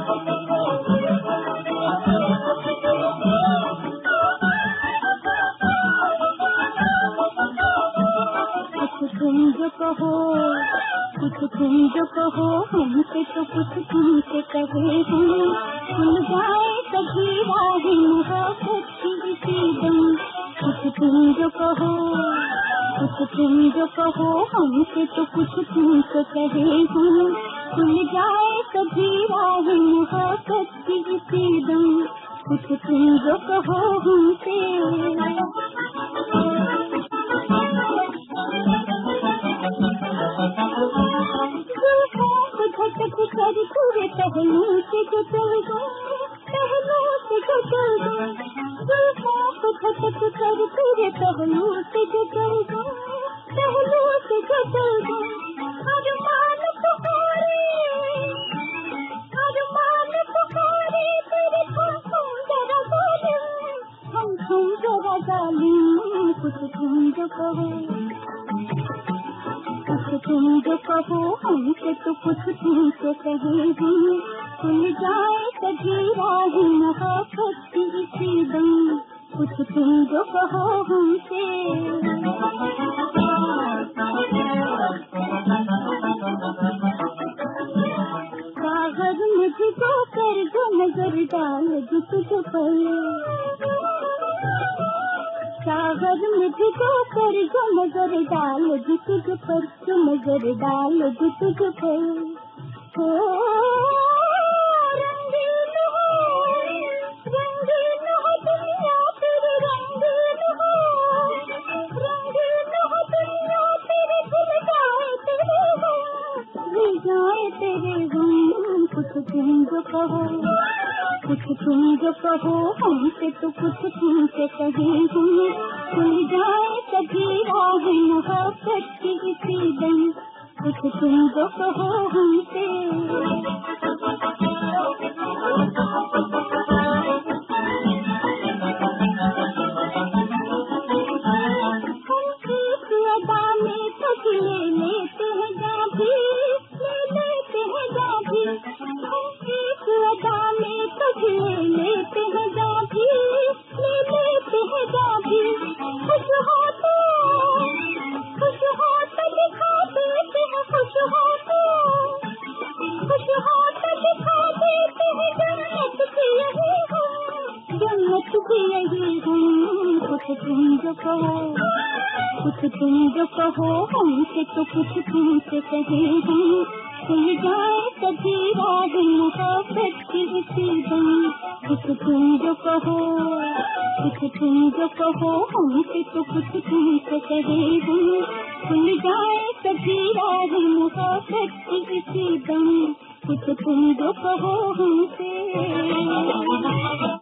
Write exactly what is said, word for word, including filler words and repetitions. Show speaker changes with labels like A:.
A: तुम जो कहो कुछ तुम जो कहो हमसे तो कुछ तुमसे कहे हम खुल जाए कभी राह मोहब्बत की इसी दम। कुछ तुम जो कहो कुछ तुम जो कहो हमसे तो कुछ तुमसे कहे हम खुल जाए कभी राह मोहब्बत की इसी दम। कुछ तुम जो कहो हमसे झटक कर पूरे पहलू से जो चल गए पहलू से जो चल गए जुल्फों को झटक कर पूरे पहलू से जो चल गए पहलू से जो चल गए। अरमान पुकारे अरमान पुकारे तेरे हम जरा जालिम हम तुम जरा जालिम। कुछ तुम जो कहो कुछ तुम जो कहो हमसे तो कुछ तुमसे कहे हम खुल जाए कभी राह मोहब्बत की इसी दम। कुछ तुम जो कहो हमसे कागज मुझको कर जो नजर डाल जो तुझ पर कागज मुझको कर जो नजर डाल जो तुझ पर जो नजर डाल जो तुझ पर हो रंगीन हो रंगीन हो दुनिया तेरी रंगीन हो रंगीन हो दुनिया तेरी भूल जाए तेरे गम भूल जाए तेरे गम। कुछ तुम जो कहो कुछ तुम जो कहो हमसे तो कुछ तुमसे कहे हम खुल जाए कभी राह मोहब्बत की इसी दम। कुछ तुम जो कहो हमसे अदा में ठग ले लेते हैं जा भी ले लेते हैं जा भी अदा में ठग ले लेते हैं जा भी ले लेते हैं जा भी। खुश हो तो खुश हो तो दिखा देते हैं खुश हो तो खुश हो तो दिखा देते हैं जन्नत की यही हम जन्नत की यही हम। कुछ तुम जो कहो कुछ तुम जो कहो हमसे तो कुछ तुमसे कहे हम खुल जाए कभी राह मोहब्बत की इसी दम। कुछ तुम जो कहो कुछ तुम जो कहो हमसे तो कुछ तुमसे कहे हम खुल जाए कभी राह मोहब्बत की इसी दम। कुछ तुम जो कहो हमसे